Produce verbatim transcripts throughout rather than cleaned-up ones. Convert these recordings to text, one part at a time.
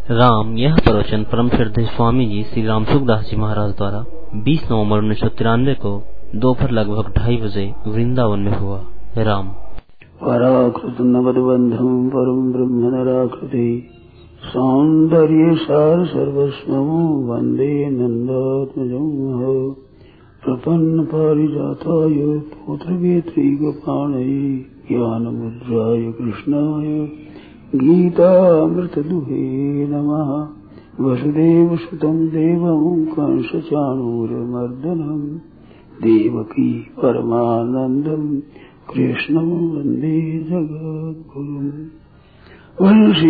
राम यह प्रवचन परम श्रद्धेय स्वामी जी श्री राम सुखदास जी महाराज द्वारा बीस नवंबर उन्नीस सौ तिरानवे को दोपहर लगभग ढाई बजे वृंदावन में हुआ। राम पराकृत नवदबंधम परम ब्रह्म नराकृति सौंदर्य सार सर्वस्वं वंदे नंदात्मजं प्रपन्न पारिजाताय पुत्रवेत्री गोपाणये ज्ञानमुद्राय कृष्णाय गीतामृतदुहे नमः। वसुदेवसुतं देवं कंसचाणूरमर्दनं देवकी परमानन्दं कृष्णं वन्दे जगद्गुरुम्। वंशी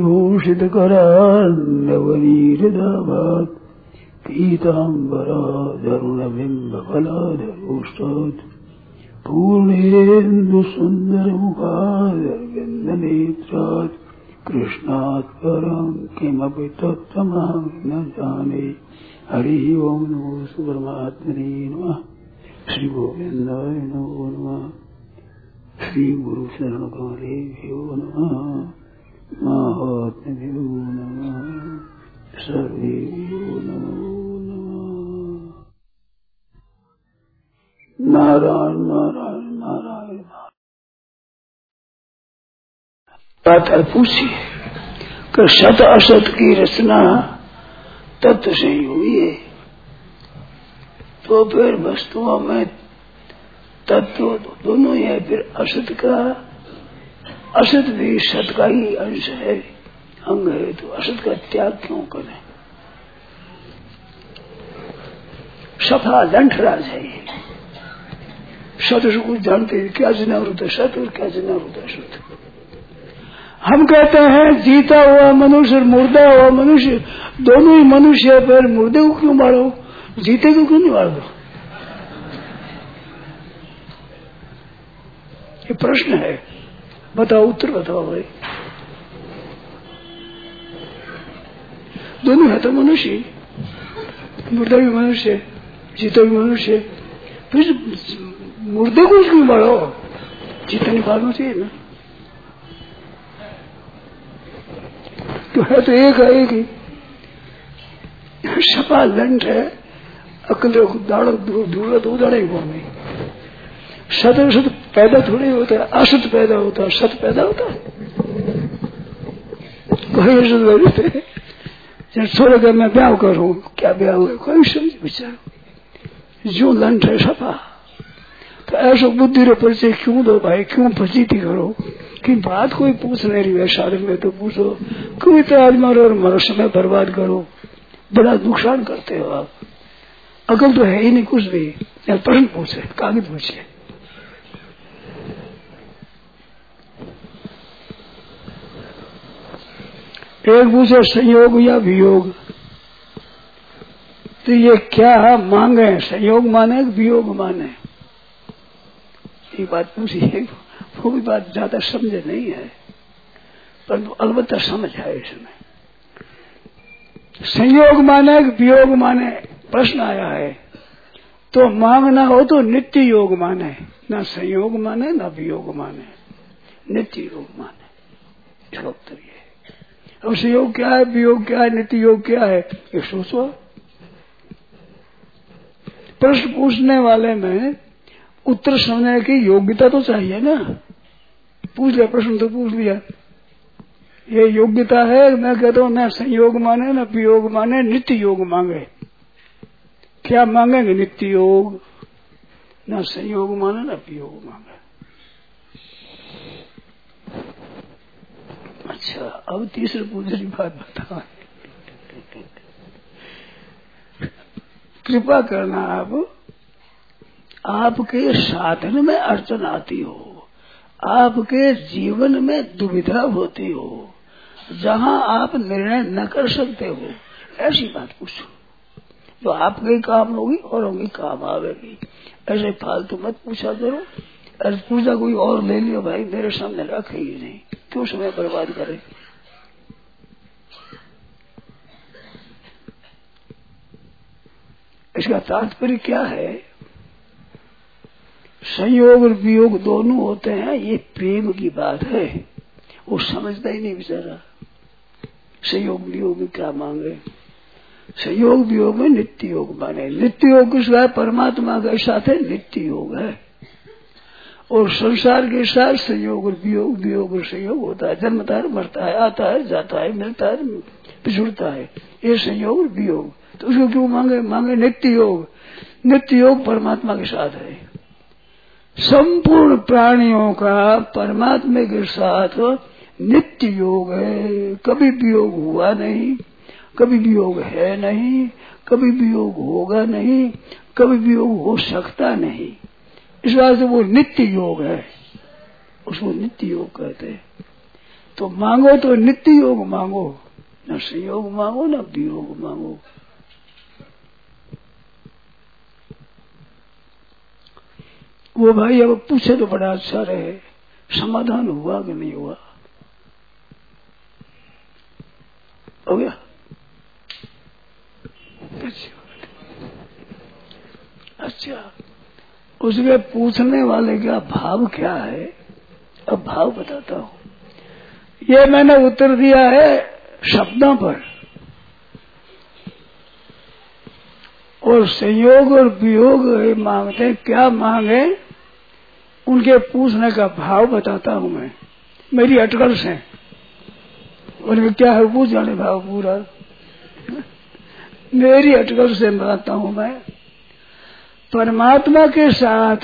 विभूषितकरान्नवनीरदाभात् पीताम्बरादरुणबिम्बफलाधरोष्टात् पूर्णेन्दुसुन्दरमुखादरविन्दनेत्रात् कृष्णात् परं किमपि तत्त्वमहं न जाने। हरिः ओं नमो परमात्मने नमः। श्री गोविन्दाय नमो नमः। श्री गुरु शरण कमलेभ्यो नमः। महात्म्यो नमः। सर्वेभ्यो नमो नमः। नारायण नारायण नारायण। बात पूछी कि सत असत की रचना तत्व से ही हुई है, तो फिर वस्तुओं में तत्व दोनों ही है। फिर असत का असत भी सत का ही अंश है, अंग है, तो असत का त्याग क्यों करें? सफा लंठराज है ये। सत को जानते क्या जनावृत है सत और क्या जनावृत है असत। हम कहते हैं जीता हुआ मनुष्य और मुर्दा हुआ मनुष्य दोनों ही मनुष्य है, पर मुर्दे को क्यों मारो, जीते को क्यों नहीं मार दो? ये प्रश्न है, बताओ, उत्तर बताओ भाई। दोनों है तो मनुष्य, मुर्दा भी मनुष्य, जीता भी मनुष्य, फिर मुर्दे को क्यों मारो? जीता नहीं मारना चाहिए ना, तो है तो एक है, एक ही सपा लंठ है। अकल दाड़ा दूर तो उदाड़े को नहीं। सत सत पैदा थोड़ी होता है, असत पैदा होता है, सत पैदा होता है। कोई असत जब सोरे का मैं ब्याह करूं, क्या ब्याह हुआ कोई समझ विचारो, जो लंठ है सपा। तो ऐसा बुद्धि रो परिचय क्यों दो भाई, क्यों फजीती करो कि बात कोई पूछ नहीं रही है। साधन में तो पूछो, क्यों इतना आज मारो और मारो समय बर्बाद करो, बड़ा नुकसान करते हो आप। अकल तो है ही नहीं कुछ भी। प्रश्न पूछे, कागज पूछे, एक पूछे संयोग या वियोग, तो ये क्या मांगे, संयोग माने वियोग माने? ये बात पूछी है, वो भी बात ज्यादा समझ नहीं है, परंतु अलबत्ता समझ है इसमें। संयोग माने वियोग माने, प्रश्न आया है तो मांगना हो तो नित्य योग माने, ना संयोग माने ना वियोग माने, नित्य योग माने। इसका उत्तर ये है। अब संयोग क्या है, वियोग क्या है, नित्य योग क्या है, ये सोचो। प्रश्न पूछने वाले में उत्तर समझने की योग्यता तो चाहिए ना। पूछ लिया प्रश्न तो पूछ लिया, ये योग्यता है। मैं कहता हूँ ना संयोग माने ना वियोग माने, नित्य योग मांगे। क्या मांगेंगे? नित्य योग, ना संयोग माने ना वियोग मांगे। अच्छा, अब तीसरी पूछने बात बताओ। कृपा करना, आप आपके साधन में अड़चन आती हो, आपके जीवन में दुविधा होती हो, जहां आप निर्णय न कर सकते हो, ऐसी बात पूछो तो आपके काम होगी और होगी काम आवेगी। ऐसे फालतू मत पूछा करो। अरे पूछा कोई और ले लियो भाई, मेरे सामने रखे ही नहीं, क्यों समय बर्बाद करे। इसका तात्पर्य क्या है? संयोग और वियोग दोनों होते हैं, ये प्रेम की बात है। वो समझता ही नहीं बेचारा, संयोग वियोग में क्या मांगे? संयोग वियोग में नित्य योग माने। नित्य योग किसका है? परमात्मा के साथ है, नित्य योग है। और संसार के साथ संयोग और वियोग, वियोग और संयोग होता है। जन्मता है, मरता है, आता है, जाता है, मिलता है, पिछुड़ता है, ये संयोग और वियोग। तो उसको क्यों मांगे? मांगे नित्य योग। नित्य योग परमात्मा के साथ है। संपूर्ण प्राणियों का परमात्मा के साथ नित्य योग है। कभी वियोग हुआ नहीं, कभी वियोग है नहीं, कभी वियोग होगा नहीं, कभी वियोग हो सकता नहीं। इस बात से वो नित्य योग है, उसको नित्य योग कहते हैं। तो मांगो तो नित्य योग मांगो, न संयोग मांगो न वियोग मांगो। वो भाई अब पूछे तो बड़ा अच्छा रहे, समाधान हुआ कि नहीं हुआ? हो गया? अच्छा, उसके पूछने वाले का भाव क्या है? अब भाव बताता हूं। ये मैंने उत्तर दिया है शब्दों पर, और संयोग और वियोग मांगते हैं। क्या मांगे उनके पूछने का भाव बताता हूं मैं, मेरी अटकल से। उनके क्या है पूछ जाने भाव पूरा, मेरी अटकल से बताता हूं मैं। परमात्मा के साथ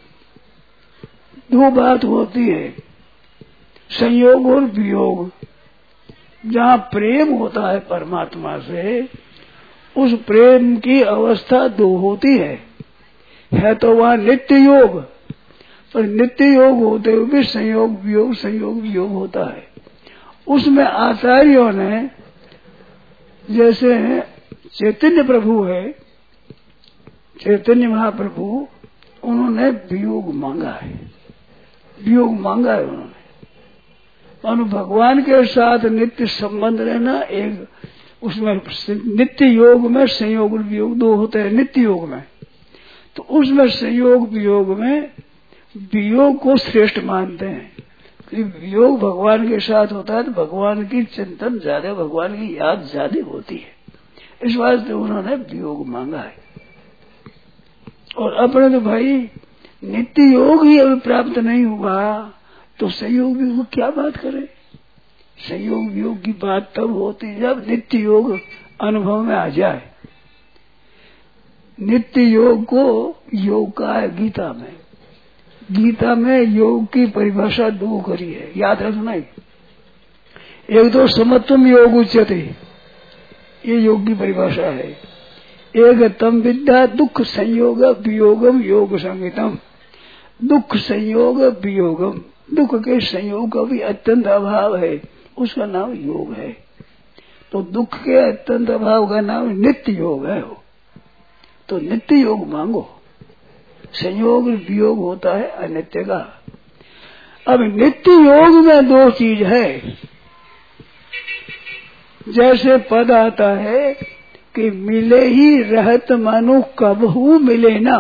दो बात होती है, संयोग और वियोग। जहाँ प्रेम होता है परमात्मा से, उस प्रेम की अवस्था दो होती है। है तो वहाँ नित्य योग, पर नित्य योग होते हुए भी संयोग वियोग संयोग वियोग होता है। उसमें आचार्यों ने, जैसे चैतन्य प्रभु है, चैतन्य महाप्रभु, उन्होंने वियोग मांगा है, वियोग मांगा है उन्होंने। मानो भगवान के साथ नित्य संबंध रहना, एक उसमें नित्य योग में संयोग और वियोग दो होते हैं नित्य योग में। तो उसमें संयोग वियोग में वियोग को श्रेष्ठ मानते हैं। वियोग भगवान के साथ होता है तो भगवान की चिंतन ज्यादा, भगवान की याद ज्यादा होती है। इस वास्ते उन्होंने वियोग मांगा है। और अपने तो भाई नित्य योग ही अभी प्राप्त नहीं हुआ, तो संयोग वियोग क्या बात करें? संयोग वियोग की बात तब होती जब नित्य योग अनुभव में आ जाए। नित्य योग को योग का है गीता में। गीता में योग की परिभाषा दो करी है, याद रखना। एक तो समत्वम योग उच्यते, ये योग की परिभाषा है। एक तम विद्या दुख संयोग वियोगम योग संगीतम। दुख संयोग वियोगम, दुख के संयोग का भी अत्यंत अभाव है, उसका नाम योग है। तो दुख के अत्यंत अभाव का नाम नित्य योग है। तो नित्य योग मांगो। संयोग वियोग होता है अनित्य का। अब नित्य योग में दो चीज है। जैसे पद आता है कि मिले ही रहत मानो कबहू मिले ना।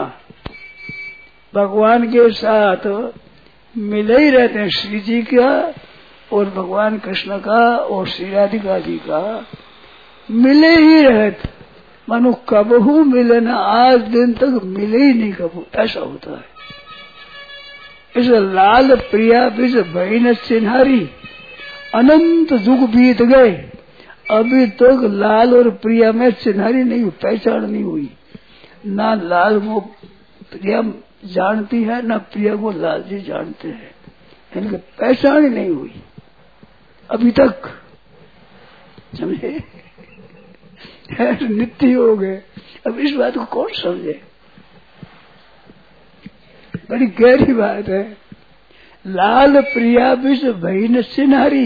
भगवान के साथ मिले ही रहते हैं, श्री जी का और भगवान कृष्ण का और श्री राधिका जी का मिले ही रहत मानो कबहू मिले ना, आज दिन तक मिले ही नहीं कबू, ऐसा होता है। इस लाल प्रिया बिज बहिन चिन्हारी, अनंत युग बीत गए, अभी तक तो लाल और प्रिया में चिन्हारी नहीं, पहचान नहीं हुई। ना लाल को प्रिया जानती है, ना प्रिया को लाल जी जानते हैं, इनकी पहचान ही नहीं हुई अभी तक, समझे? नित्य हो गए। अब इस बात को कौन समझे? बड़ी गहरी बात है। लाल प्रिया विष बहिन सिन्हारी,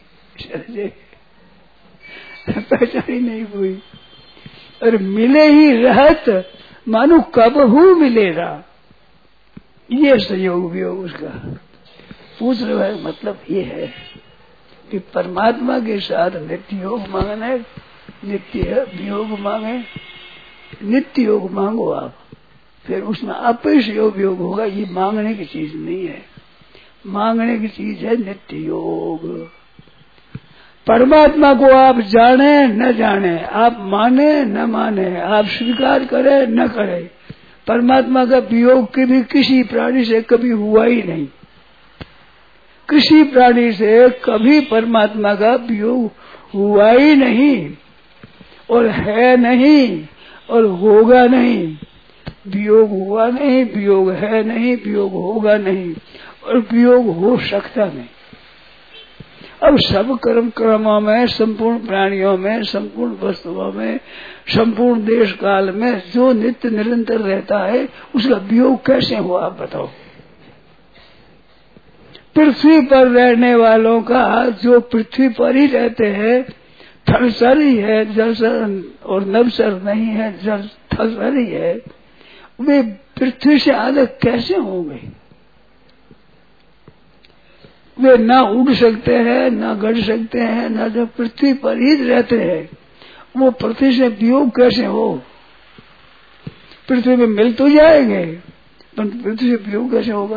पहचान ही नहीं हुई। और मिले ही रहत मानो कबहू मिलेगा, ये संयोग वियोग उसका। पूछ रहे हैं मतलब ये है कि परमात्मा के साथ नित्य योग मांगना है, नित्य वियोग मांगे। नित्य योग मांगो आप, फिर उसमें अपैश योग योग होगा। ये मांगने की चीज नहीं है, मांगने की चीज है नित्य योग। परमात्मा को आप जाने न जाने, आप माने न माने, आप स्वीकार करें न करें, परमात्मा का वियोग कभी किसी प्राणी से कभी हुआ ही नहीं। किसी प्राणी से कभी परमात्मा का वियोग हुआ ही नहीं, और है नहीं, और होगा नहीं। वियोग हुआ नहीं, वियोग है नहीं, वियोग होगा नहीं, और वियोग हो सकता नहीं। अब सब कर्म कर्मों में, संपूर्ण प्राणियों में, संपूर्ण वस्तुओं में, संपूर्ण देश काल में जो नित्य निरंतर रहता है, उसका वियोग कैसे हुआ आप बताओ। पृथ्वी पर रहने वालों का, जो पृथ्वी पर ही रहते हैं, थलसर ही है, जलसर और नभसर नहीं है, जल थलसर ही है, वे पृथ्वी से अलग कैसे होंगे। वे ना उड़ सकते हैं, ना गड़ सकते हैं, ना जो पृथ्वी पर ही रहते हैं, वो पृथ्वी से वियोग कैसे हो। पृथ्वी में मिल तो जाएंगे, पर पृथ्वी से वियोग कैसे होगा।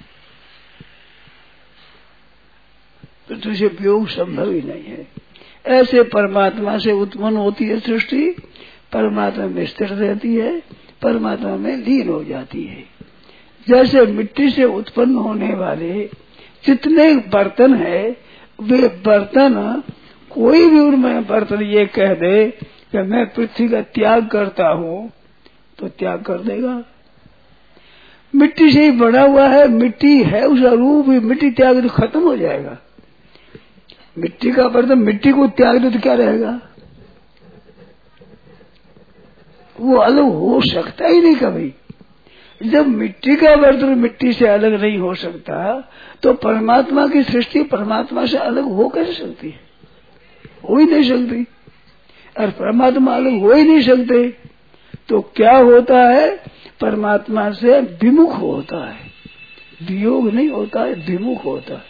पृथ्वी से वियोग संभव ही नहीं है। ऐसे परमात्मा से उत्पन्न होती है सृष्टि, परमात्मा में स्थिर रहती है, परमात्मा में लीन हो जाती है। जैसे मिट्टी से उत्पन्न होने वाले जितने बर्तन है, वे बर्तन, कोई भी उनमें बर्तन ये कह दे कि मैं पृथ्वी का त्याग करता हूँ, तो त्याग कर देगा। मिट्टी से ही बना हुआ है, मिट्टी है, उसका रूप ही मिट्टी त्याग तो खत्म हो जाएगा। मिट्टी का बर्तन मिट्टी को त्याग दे तो क्या रहेगा। वो अलग हो सकता ही नहीं कभी। जब मिट्टी का बर्तन मिट्टी से अलग नहीं हो सकता, तो परमात्मा की सृष्टि परमात्मा से अलग हो कैसे सकती है। हो ही नहीं सकती। और परमात्मा अलग हो ही नहीं सकते, तो क्या होता है, परमात्मा से विमुख होता है। वियोग नहीं होता है, विमुख होता है।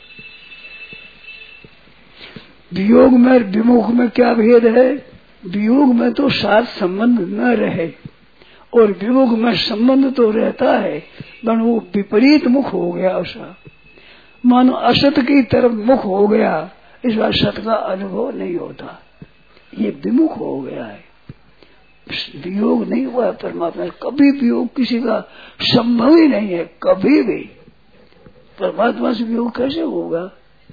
वियोग में विमुख में क्या भेद है। वियोग में तो साथ संबंध न रहे, और विमुख में संबंध तो रहता है, पर वो विपरीत मुख हो गया उसका, मानो असत की तरफ मुख हो गया, इस बार सत का अनुभव नहीं होता, ये विमुख हो गया है। वियोग नहीं हुआ परमात्मा, कभी वियोग किसी का संभव ही नहीं है, कभी भी। परमात्मा से वियोग कैसे होगा।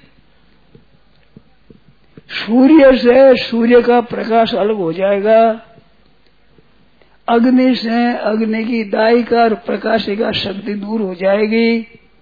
सूर्य से सूर्य का प्रकाश अलग हो जाएगा, अग्नि से अग्नि की दायिका और प्रकाशिका शक्ति दूर हो जाएगी।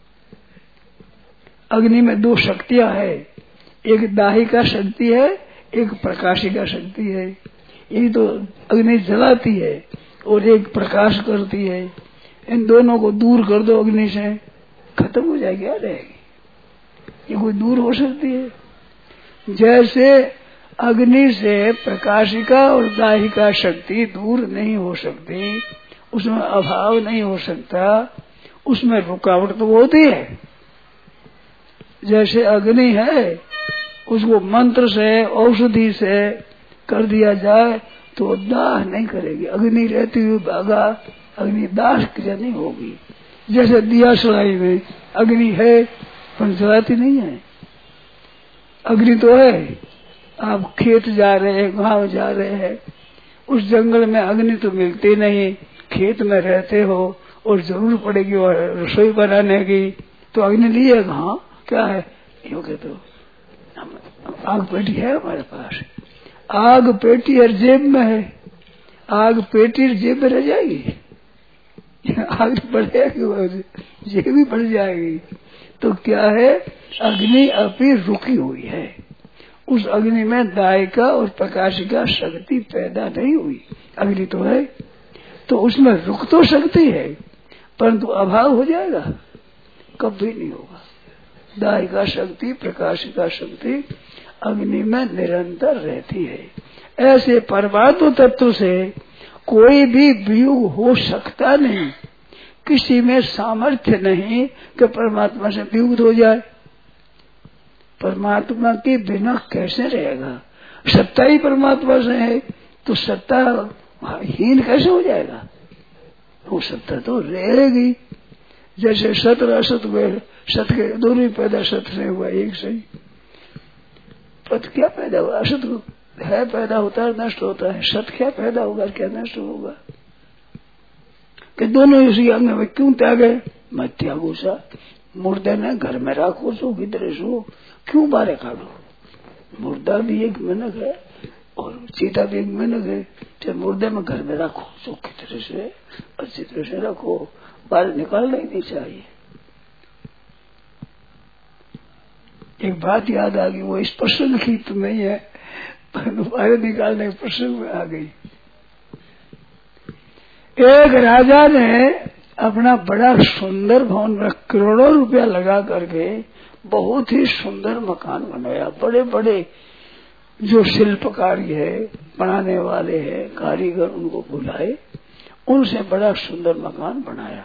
अग्नि में दो शक्तियां है, एक दाहिका शक्ति है, एक प्रकाशिका शक्ति है। ये तो अग्नि जलाती है और एक प्रकाश करती है। इन दोनों को दूर कर दो अग्नि से, खत्म हो जाएगी, क्या रहेगी। ये कोई दूर हो सकती है। जैसे अग्नि से प्रकाशिका और दाहिका शक्ति दूर नहीं हो सकती, उसमें अभाव नहीं हो सकता, उसमें रुकावट तो होती है। जैसे अग्नि है, उसको मंत्र से औषधि से कर दिया जाए तो दाह नहीं करेगी। अग्नि रहती हुई भागा, अग्नि दाह क्रिया नहीं होगी। जैसे दिया सलाई में अग्नि है पर जलाती नहीं है। अग्नि तो है, आप खेत जा रहे हैं, गांव जा रहे हैं, उस जंगल में अग्नि तो मिलती नहीं, खेत में रहते हो और जरूर पड़ेगी और रसोई बनाने की, तो अग्नि लिए हाँ क्या है, यो कहते हो आग पेटी है हमारे पास। आग पेटी हर जेब में है, आग पेटी जेब में रह जाएगी, आग बढ़ जाएगी, जेब भी बढ़ जाएगी। तो क्या है, अग्नि अभी रुकी हुई है, उस अग्नि में दायिका और प्रकाशिका शक्ति पैदा नहीं हुई। अग्नि तो है, तो उसमें रुक तो सकती है, परंतु अभाव हो जाएगा, कभी नहीं होगा। दायिका शक्ति प्रकाशिका शक्ति अग्नि में निरंतर रहती है। ऐसे परमात्म तत्व से कोई भी वियोग हो सकता नहीं। किसी में सामर्थ्य नहीं कि परमात्मा से वियुक्त हो जाए। परमात्मा के बिना कैसे रहेगा। सत्ता ही परमात्मा से है, तो सत्ता हीन कैसे हो जाएगा। वो सत्ता तो रहेगी। जैसे सत और असत में, सत के दोनों ही पैदा सत से हुआ, एक से ही। पद क्या पैदा हुआ? असत है पैदा होता है, नष्ट होता है। सत क्या पैदा होगा, क्या नष्ट होगा? कि दोनों इसी अंग में क्यों त्यागे? मैं त्यागू सा मुर्दे ने घर में राखो सो किधरे सो, क्यों बारे काटो? मुर्दा भी एक मिनक है और चीता भी एक मिनक है। चाहे मुर्दे में घर में रखो सो किधरे से अच्छी तरह से रखो, बाहर निकालना ही नहीं चाहिए। एक बात याद आ गई, वो इस प्रसंग की तो नहीं है पर बाहर निकालने के प्रसंग में आ गई। एक राजा ने अपना बड़ा सुंदर भवन रख करोड़ों रुपया लगा करके बहुत ही सुंदर मकान बनाया। बड़े बड़े जो शिल्पकारी है, बनाने वाले हैं, कारीगर, उनको बुलाए, उनसे बड़ा सुंदर मकान बनाया।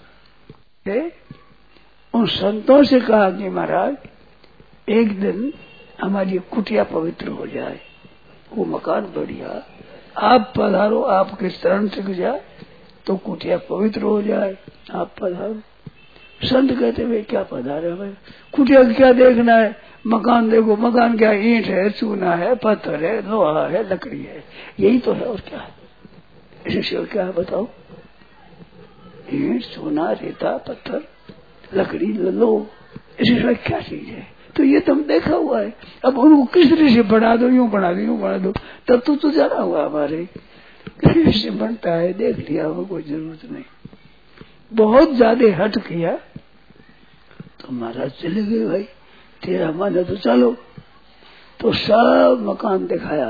उन संतों से कहा कि महाराज एक दिन हमारी कुटिया पवित्र हो जाए, वो मकान बढ़िया, आप पधारो, आपके चरण टिक जाए तो कुटिया पवित्र हो जाए, आप पधारो। संत कहते भाई क्या पधारे भाई, कुटिया क्या देखना है, मकान देखो। मकान क्या, ईंट है, चूना है, पत्थर है, लोहा है, लकड़ी है, यही तो है और क्या है। इससे और क्या है बताओ? ईंट, चूना, रेता, पत्थर, लकड़ी, लो, इससे क्या चीज है? तो ये तुम देखा हुआ है। अब उनको किस तरह से बढ़ा दो, यूं बढ़ा दो, यूं बढ़ा दो, तब तो तो जाना हुआ हमारे से बनता है, देख लिया, हमें कोई जरूरत नहीं। बहुत ज्यादा हट किया तो महाराज चले गए, भाई तेरा मन है तो चलो। तो सब मकान दिखाया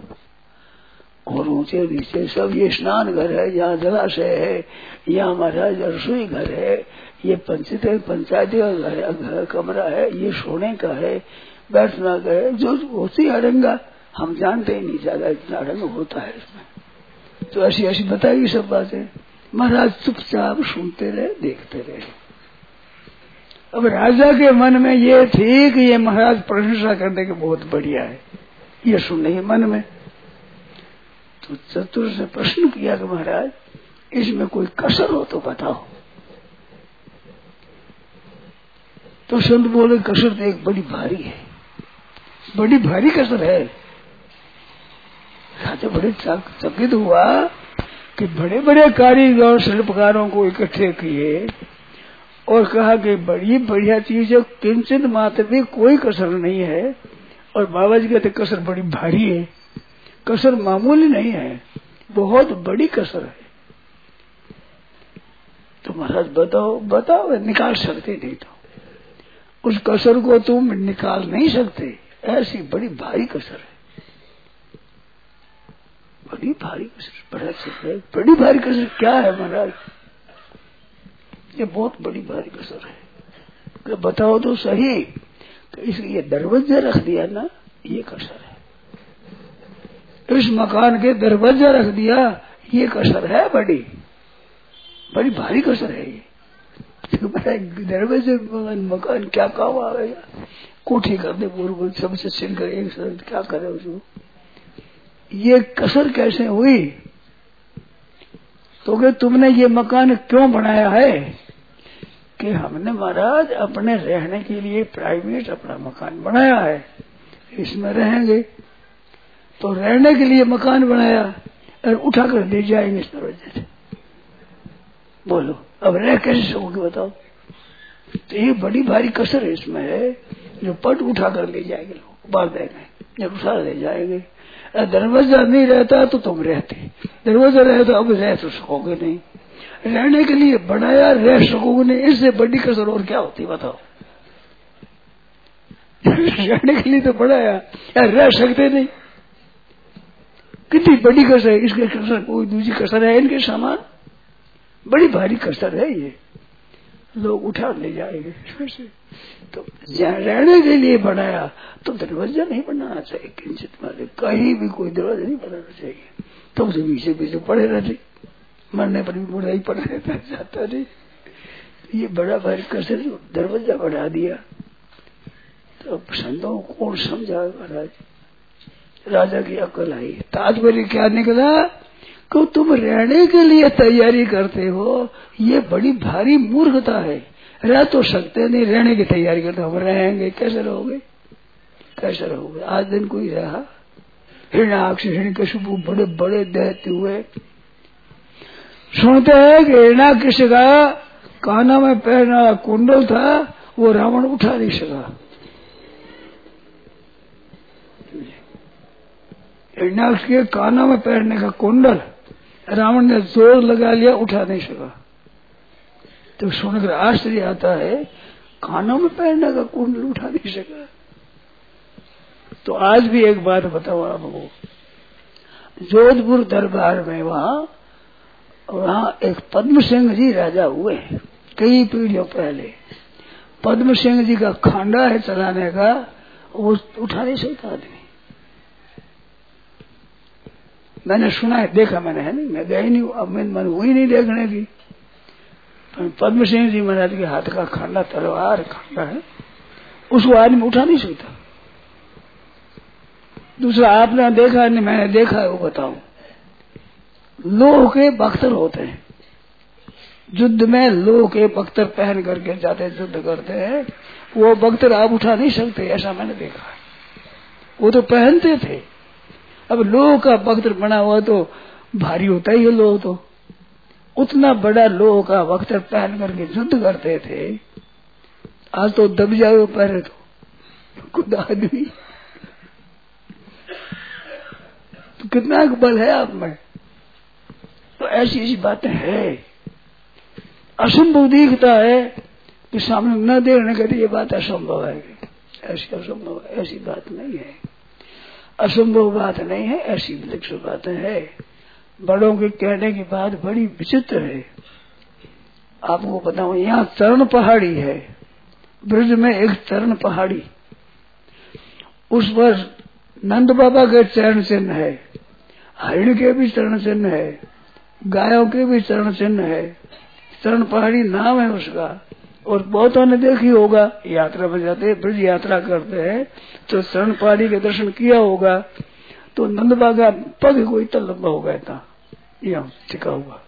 और ऊंचे नीचे सब, ये स्नान घर है, यहाँ जलाशय है, यहाँ महाराज रसोई घर है, ये पंचायत पंचायती घर कमरा है, ये सोने का है, बैठना का है, जो होती अड़ंगा हम जानते ही नहीं, ज्यादा इतना अड़ंग होता है इसमें। तो ऐसी ऐसी बताई सब बातें। महाराज चुपचाप सुनते रहे, देखते रहे। अब राजा के मन में ये थी कि ये महाराज प्रशंसा करने के बहुत बढ़िया है, ये सुनने के मन में। तो चतुर से प्रश्न किया कि महाराज इसमें कोई कसर हो तो बताओ। तो संत बोले कसर तो एक बड़ी भारी है, बड़ी भारी कसर है। राजा बड़े चकित हुआ कि बड़े बड़े कारीगर शिल्पकारों को इकट्ठे किए और कहा कि बड़ी बढ़िया चीज है, किंचित मात्र भी कोई कसर नहीं है। और बाबा जी कहते कसर बड़ी भारी है, कसर मामूली नहीं है, बहुत बड़ी कसर है। तो महाराज बताओ बताओ, निकाल सकते नहीं तो उस कसर को तुम निकाल नहीं सकते, ऐसी बड़ी भारी कसर है, बड़ी भारी कसर, बड़ा है, बड़ी भारी कसर क्या है महाराज? ये बहुत बड़ी भारी कसर है। तो बताओ तो सही, तो इसलिए दरवाजा रख दिया ना, ये कसर है। इस मकान के दरवाजा रख दिया, ये कसर है, बड़ी बड़ी भारी कसर है ये। तो दरवाजे मकान क्या काम आएगा? कोठी कर दे पूर्व सबसे सिल कर एक साथ क्या करे उसको? ये कसर कैसे हुई? तो कि तुमने ये मकान क्यों बनाया है? कि हमने महाराज अपने रहने के लिए प्राइवेट अपना मकान बनाया है, इसमें रहेंगे। तो रहने के लिए मकान बनाया और उठा कर ले जाएंगे इस दरवाजे से। बोलो अब रह कैसे सकोगे बताओ? तो ये बड़ी भारी कसर है इसमें है, जो पट उठा कर ले जाएंगे लोग, बांध देंगे, जब उठा ले जाएंगे। दरवाजा नहीं रहता तो तुम रहते, दरवाजा रहे तो अब रह तो सकोगे नहीं। रहने के लिए बनाया, रह सकोगे नहीं, इससे बड़ी कसर और क्या होती बताओ? रहने के लिए तो बनाया, यार रह सकते नहीं, कितनी बड़ी कसर है। इसके कसर कोई दूसरी कसर है इनके समान? बड़ी भारी कसर है ये, लोग उठा ले जाएंगे। तो रहने के लिए बनाया तो दरवाजा नहीं बनाना चाहिए, किंचित मारे कहीं भी कोई दरवाजा नहीं बनाना चाहिए। तो उसे पीछे पीछे पड़े रहते, मरने पर भी मुर्दा ही पड़ा रहता जाता नहीं। ये बड़ा भारी कसर, दरवाजा बढ़ा दिया। तो संतों को कौन समझा महाराज? राजा की अकल आई। तात्पर्य क्या निकला कि तुम रहने के लिए तैयारी करते हो, ये बड़ी भारी मूर्खता है। रह तो सकते नहीं, रहने की तैयारी करते, हम रहेंगे कैसे रहोगे? कैसा रहोगे? आज दिन कोई रहा? हिरण्याक्ष हिरण्यकशिपु बड़े बड़े दैत्य हुए। सुनते हैं कि हिरण्याक्ष का काना में पहनने वाला कुंडल था, वो रावण उठा नहीं सका। हिरण्याक्ष के काना में पहनने का कुंडल रावण ने जोर लगा लिया, उठा नहीं सका। तो सुनकर आश्चर्य आता है, कानों में पहनने का कुंडल उठा नहीं सका। तो आज भी एक बात बताओ आपको, जोधपुर दरबार में वहां वहां एक पद्म सिंह जी राजा हुए कई पीढ़ियों पहले। पद्म सिंह जी का खांडा है चलाने का, वो उठा नहीं सकता आदमी। मैंने सुना है, देखा मैंने है नहीं, मैं गया ही नहीं, अब मन हुई नहीं देखने की। पद्म सिंह जी महाराज के हाथ का खांडा, तलवार खांडा है, उसको आदमी उठा नहीं सकता। दूसरा आपने देखा नहीं, मैंने देखा है, वो बताऊं। लोह के बख्तर होते हैं, युद्ध में लोह के बख्तर पहन करके जाते युद्ध करते हैं, वो बख्तर आप उठा नहीं सकते, ऐसा मैंने देखा है। वो तो पहनते थे। अब लोह का बख्तर बना हुआ तो भारी होता ही है लोह, तो उतना बड़ा लोह का बख्तर पहन करके युद्ध करते थे। आज तो दब जाए पहले तो खुद आदमी, तो कितना बल है आप में। तो ऐसी ऐसी बातें हैं, असंभव दिखता है कि सामने न देखने के लिए ये बात असंभव है, ऐसी असंभव है, ऐसी बात नहीं है, असंभव बात नहीं है, ऐसी विलक्षण बातें है। बड़ों के कहने की बात बड़ी विचित्र है। आपको बताऊं, यहाँ चरण पहाड़ी है, ब्रज में एक चरण पहाड़ी, उस पर नंद बाबा के चरण चिन्ह है, हरिण के भी चरण चिन्ह है, गायों के भी चरण चिन्ह है। चरण पहाड़ी नाम है उसका। और बहुतों ने देखी होगा, यात्रा में जाते ब्रज यात्रा करते हैं तो चरण पहाड़ी के दर्शन किया होगा। तो नंद बाबा पग कोई इतना लंबा हो गया था, यहाँ टिका हुआ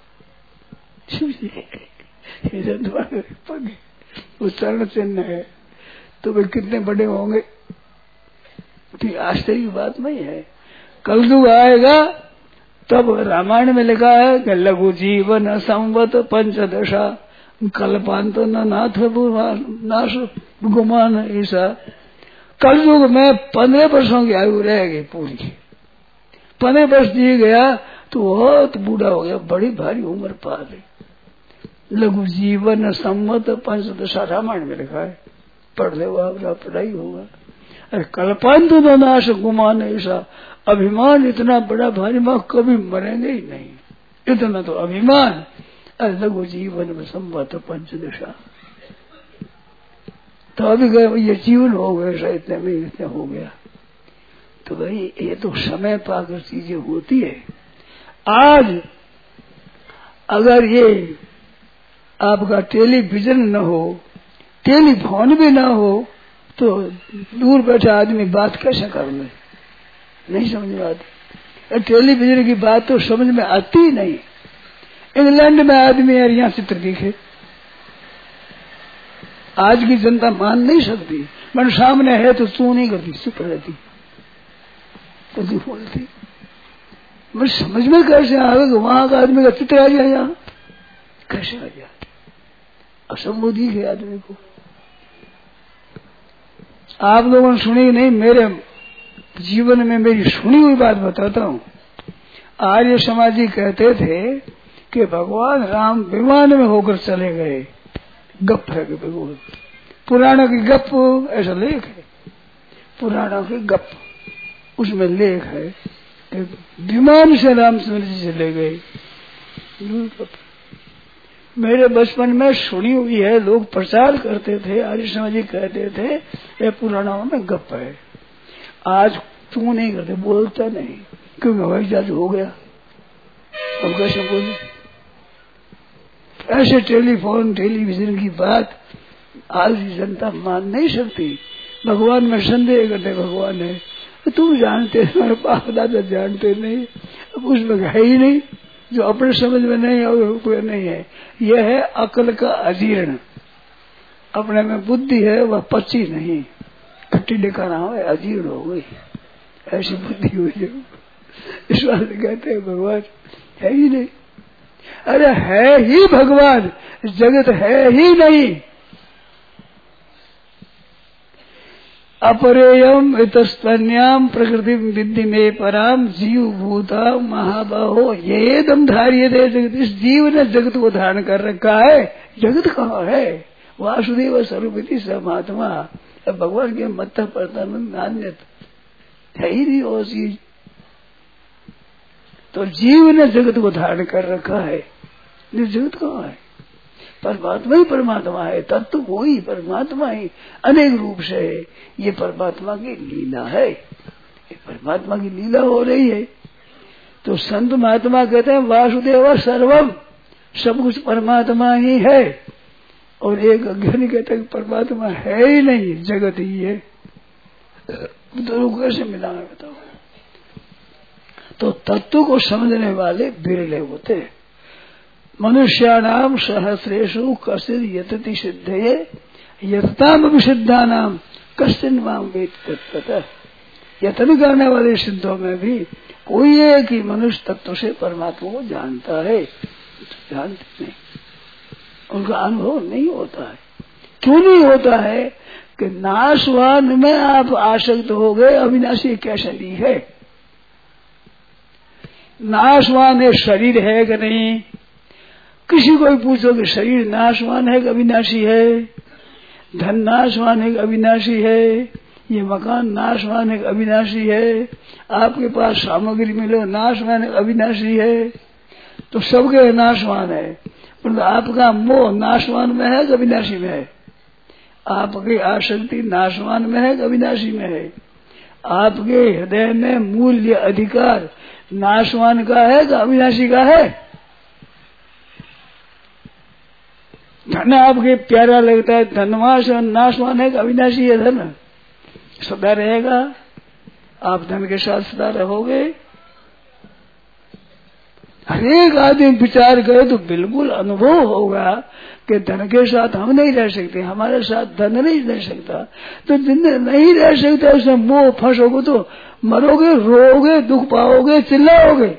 पग, वो चरण चिन्ह है। तो वे कितने बड़े होंगे, आश्चर्य की बात नहीं है। कलयुग आएगा तब रामायण में लिखा है कि लघु जीवन संवत पंचदशा कल्पांत न नाथ नाश गुमान ऐसा। कलयुग में पंद्रह वर्षों की आयु रहेगी पूरी। पंद्रह वर्ष दिए गया तो बहुत बूढ़ा हो गया, बड़ी भारी उम्र पा गई। लघु जीवन संवत पंचदशा रामायण में लिखा है, पढ़ ले आपका पढ़ाई होगा। अरे कल्पांत न नाश गुमान ऐसा, अभिमान इतना बड़ा भारी, मां कभी मरेंगे ही नहीं, इतना तो अभिमान। लघु जीवन में संवत पंचदशा, तो अभी गए ये जीवन हो गया, इतने में इतने हो गया। तो भाई ये तो समय पाकर चीजें होती है। आज अगर ये आपका टेलीविजन न हो, टेलीफोन भी न हो, तो दूर बैठा आदमी बात कैसे कर ले, नहीं समझ में आती। टेलीविजन की बात तो समझ में आती ही नहीं। इंग्लैंड में आदमी यार यहाँ चित्र दिखे, आज की जनता मान नहीं सकती। मैंने सामने है तो तू नहीं करती, चुप रहती, तो तू बोलती। मैं समझ में कैसे आ गया वहां का आदमी का चित्र आ जाए, यहाँ कैसे आ जाए, असंभव दिखे आदमी को। आप लोगों ने सुनी नहीं, मेरे जीवन में मेरी सुनी हुई बात बताता हूँ। आर्य समाजी कहते थे कि भगवान राम विमान में होकर चले गए। गप है कि भगवान, पुराणों की गप, ऐसा लेख है पुराणों की गप, उसमें लेख है कि विमान से रामचंद्र जी चले गए। मेरे बचपन में सुनी हुई है, लोग प्रचार करते थे, आर्य समाजी कहते थे ये पुराणों में गप है। आज तू नहीं करते, बोलता नहीं, क्योंकि हवाई जहाज हो गया, अब कैसे बोले। ऐसे टेलीफोन टेलीविजन की बात आज की जनता मान नहीं सकती। भगवान में संदेह करते, भगवान है तुम जानते, हमारे बाप दादा जानते नहीं, अब उसमें है ही नहीं, जो अपने समझ में नहीं और कोई नहीं है। यह है अकल का अजीर्ण, अपने में बुद्धि है वह पची नहीं, खट्टी लेकर हो अजीर्ण हो गई, ऐसी बुद्धि हुई जो इस बात कहते हैं भगवान है ही नहीं। अरे है ही भगवान, जगत है ही नहीं। अपरेयम इतस्तन्याम प्रकृति विद्धि में पराम जीव भूता महाबाहो ये दम धारिये दे जगत। इस जीव ने जगत को धारण कर रखा है। जगत कहाँ है? वासुदेव स्वरूपति समात्मा। अब भगवान के मत्था परतानंद नान्यत है ही नहीं वो चीज। तो जीव ने जगत को धारण कर रखा है। जगत कहाँ है? परमात्मा ही परमात्मा है, तत्व वो ही परमात्मा ही अनेक रूप से है। ये परमात्मा की लीला है, ये परमात्मा की लीला हो रही है। तो संत महात्मा कहते हैं वासुदेव सर्वम, सब कुछ परमात्मा ही है। और एक अज्ञानी कहते हैं परमात्मा है ही नहीं, जगत ही है। दोनों कैसे मिलाना बताओ? तो तत्व को समझने वाले बिरले होते हैं। मनुष्याणाम सहस्रेषु कश्चित् यतति सिद्धये यतताम विशुद्धानाम कश्चिन् माम वेद तत्वतः। यतन करने वाले सिद्धों में भी कोई एक ही मनुष्य तत्व से परमात्मा को जानता है, जानते नहीं, उनका अनुभव नहीं होता है। क्यों नहीं होता है? कि नाशवान में आप आसक्त हो गए। अविनाशी कैसे ली है? नाशवान है, शरीर है कि नहीं? किसी को भी पूछो कि शरीर नाशवान है कि अविनाशी है? धन नाशवान है कि अविनाशी है? ये मकान नाशवान है कि अविनाशी है? आपके पास सामग्री मिले नाशवान है अविनाशी है? तो सबके नाशवान है, परंतु आपका मोह नाशवान में है कि अविनाशी में है? आपकी आसक्ति नाशवान में है कि अविनाशी में है? आपके हृदय में मूल्य अधिकार नाशवान का है कि अविनाशी का है? धन आपके प्यारा लगता है, धनवान नाशवान है कि अविनाशी है? धन सदा रहेगा। आप धन के साथ सदा रहोगे? हरेक आदमी विचार करे तो बिल्कुल अनुभव होगा कि धन के साथ हम नहीं रह सकते, हमारे साथ धन नहीं रह सकता। तो जिंदगी नहीं रह सकता उसमें मोह फंसोगे तो मरोगे, रोओगे, दुख पाओगे, चिल्लाओगे।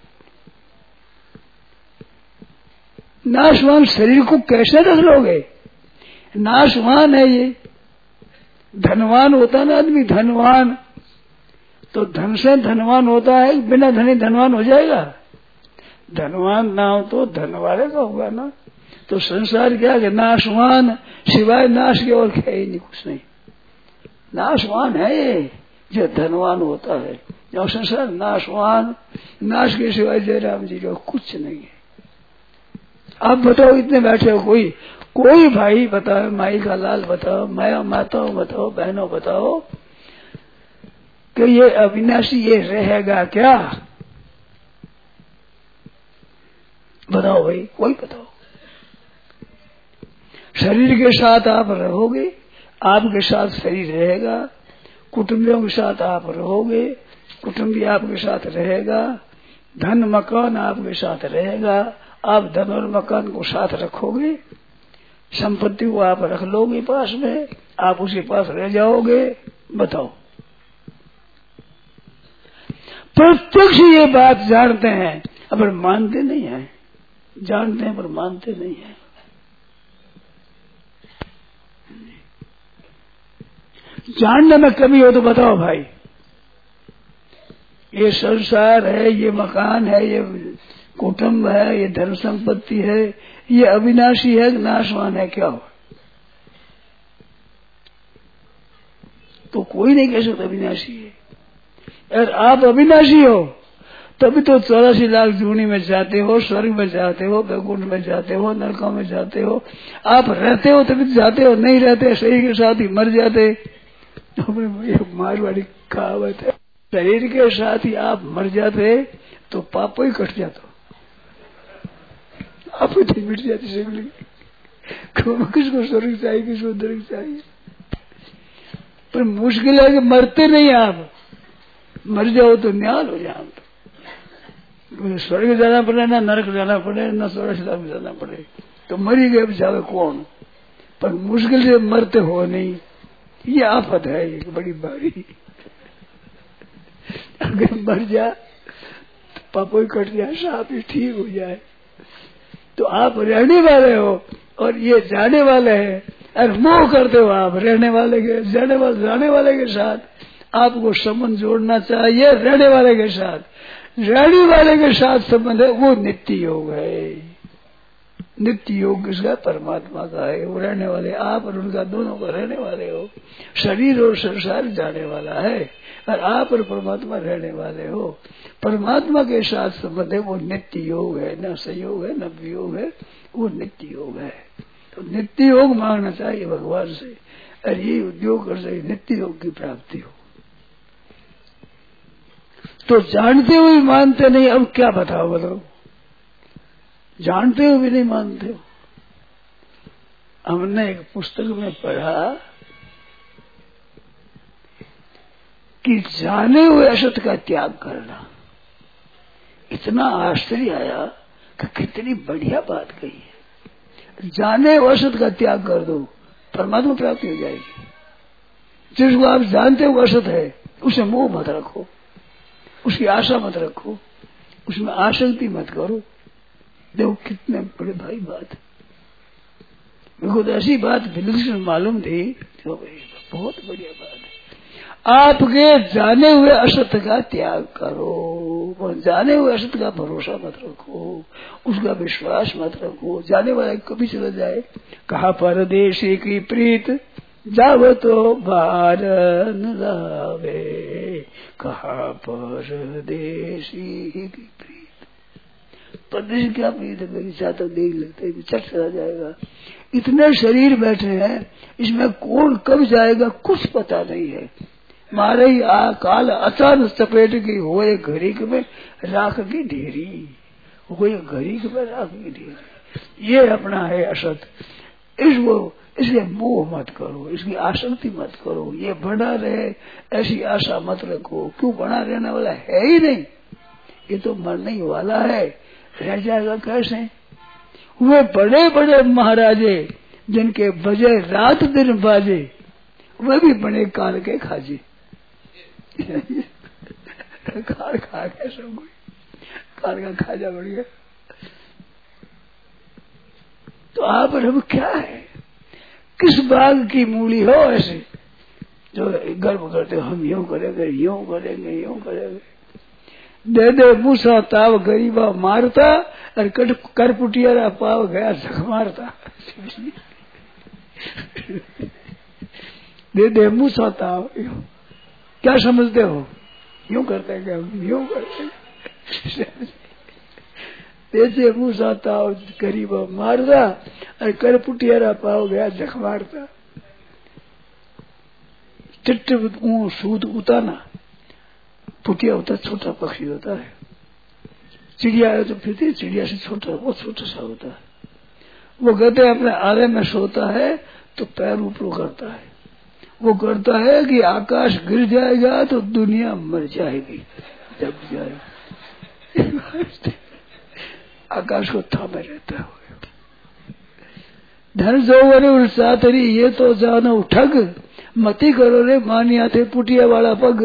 नाशवान शरीर को कैसे रख लोगे? नाशवान है ये। धनवान होता ना आदमी, धनवान तो धन से धनवान होता है, बिना धनी धनवान हो जाएगा? धनवान ना हो तो धन वाले का होगा ना। तो संसार क्या है? नाशवान, सिवाय नाश के और है ही नहीं, कुछ नहीं। नाशवान है ये जो धनवान होता है। जो संसार नाशवान, नाश के सिवाय जयराम जी जो कुछ नहीं है। आप बताओ, इतने बैठे हो, कोई कोई भाई बताओ, माई का लाल बताओ, माया माताओं बताओ, बहनों बताओ कि ये अविनाशी ये रहेगा क्या? बताओ भाई, कोई बताओ। शरीर के साथ आप रहोगे, आपके साथ शरीर रहेगा। कुटुंबियों के साथ आप रहोगे, कुटुंबी आपके साथ रहेगा। धन मकान आपके साथ रहेगा। आप धन और मकान को साथ रखोगे, संपत्ति को आप रख लोगे पास में, आप उसके पास रह जाओगे। बताओ, प्रत्यक्ष ये बात जानते हैं पर मानते नहीं है। जानते हैं पर मानते नहीं है। जानने में कमी हो तो बताओ भाई। ये संसार है, ये मकान है, ये कुटुंब है, ये धन संपत्ति है, ये अविनाशी है कि नाशवान है? क्या हो? तो कोई नहीं कह सकता अविनाशी है। अगर आप अविनाशी हो तभी तो चौरासी लाख जूनी में जाते हो, स्वर्ग में जाते हो, बैकुंठ में जाते हो, नरकों में जाते हो। आप रहते हो तभी तो जाते हो, नहीं रहते शरीर के साथ ही मर जाते। तो मारवाड़ी कहावत है, शरीर के साथ ही आप मर जाते तो पाप ही कट जाता, आप ही मिट जाती सगली। किसको स्वर्ग चाहिए, किसको नरक चाहिए? पर मुश्किल है कि मरते नहीं आप। मर जाओ तो न्याल हो जाओ। तो स्वर्ग जाना पड़े, ना नरक जाना पड़े, ना स्वर्ग जाना पड़े, तो मरी गए, अब जावे कौन? पर मुश्किल से मरते हो नहीं। ये आफत है, एक बड़ी बारी। अगर मर जा तो पापों ही कट जाए, साफ ही ठीक हो जाए। तो आप रहने वाले हो और ये जाने वाले हैं, और मोह करते हो आप रहने वाले के, जाने वाले जाने वाले के साथ। आपको संबंध जोड़ना चाहिए रहने वाले के साथ। रहने वाले के साथ संबंध है वो नित्य योग है। नित्य योग किसका? परमात्मा का है। वो रहने वाले आप और उनका दोनों का रहने वाले हो। शरीर और संसार जाने वाला है और आप और परमात्मा रहने वाले हो। परमात्मा के साथ संबंध है वो नित्य योग है, न संयोग है न वियोग है, वो नित्य योग है। तो नित्य योग मांगना चाहिए भगवान से, और ये उद्योग कर सके नित्य योग की प्राप्ति हो। तो जानते हुए मानते नहीं, अब क्या बताओ बताओ, जानते हुए भी नहीं मानते हो। हमने एक पुस्तक में पढ़ा कि जाने हुए असत का त्याग करना। इतना आश्चर्य आया कि कितनी बढ़िया बात कही है। जाने हुए असत का त्याग कर दो, परमात्मा प्राप्ति हो जाएगी। जिसको आप जानते हो असत है उसे मोह मत रखो, उसकी आशा मत रखो, उसमें आसक्ति मत करो। देखो कितने बड़े भाई बात। मेरे को तो ऐसी बात बिल्कुल मालूम थी, तो बहुत बढ़िया बात है। आपके जाने हुए असत्य का त्याग करो, और जाने हुए असत्य का भरोसा मत रखो, उसका विश्वास मत रखो। जाने वाला कभी चला जाए। कहा परदेशी की प्रीत जाव तो बार न लावे, कहा परदेशी की प्रीत। परदेशी क्या प्रीत है मेरी, चाहता देख लेते चट चला जाएगा। इतने शरीर बैठे हैं, इसमें कौन कब जाएगा कुछ पता नहीं है। मारे ही आ काल अचानक चपेट की होए घड़ी में राख की ढेरी, होए घड़ी में राख की ढेरी। ये अपना है असत। इसको इसके मोह मत करो, इसकी आसक्ति मत करो। ये बना रहे ऐसी आशा मत रखो। क्यों? बना रहने वाला है ही नहीं, ये तो मरने ही वाला है। रह जाएगा कैसे? वे बड़े बड़े महाराजे जिनके बजे रात दिन बाजे, वे भी बड़े काल के खाजे। काल खा के सब कोई काल का खाजा बढ़ गया। तो आप और हम क्या है? किस बाग की मूली हो ऐसे जो गर्व करते हो, हम यूं करेंगे यूं करेंगे यूं करेंगे। दे दे मूसा ताव गरीबा मारता, और कर पुटियारा पाव गया झक मारता। दे दे मूसा ताव, क्या समझते हो? यूं करते हैं क्या? यूं करते हैं। दे दे मूसा ताव गरीबा मारता, और कर पुटियारा पाव गया झक मारता। चिट्ट सूद उताना, पुटिया होता छोटा पक्षी होता है, चिड़िया है तो फिर चिड़िया से छोटा, बहुत छोटा सा होता है। वो कहते हैं अपने आरे में सोता है तो पैर ऊपर करता है। वो करता है कि आकाश गिर जाएगा तो दुनिया मर जाएगी, जब जाएगी आकाश को थामे रहता है। धन जोवर सातरी ये तो जानो ठग, मती करो रे मानिया थे पुटिया वाला पग।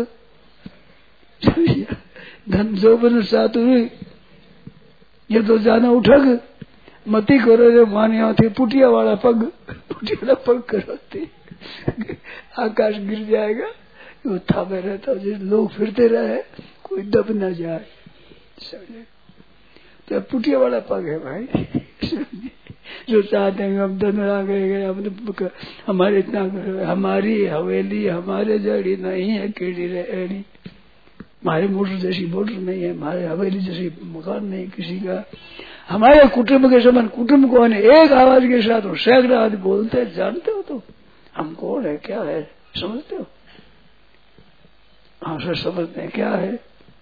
धन जोवन सातुरी ये तो जाना उठग, मती करो रे मानिया थे पुटिया वाला पग। पुटिया वाला पग करवाते आकाश गिर जाएगा, वो थामे रहता है। जिस लोग फिरते रहे कोई दब न जाए, समझे? तो पुटिया वाला पग है भाई। जो चाहते हैं हम धन आ गए, हमने हमारे इतना हमारी हवेली हमारे जड़ी नहीं है, केड़ी रेड़ी हमारे मोटर जैसी मोटर नहीं है, हमारे हवेली जैसी मकान नहीं किसी का। हमारे कुटुंब के समान कुटुंब कौन है? एक आवाज के साथ वो सैकड़ों आदमी बोलते हैं। जानते हो तो हम कौन है, क्या है, समझते हो? हाँ सर समझते हैं क्या है।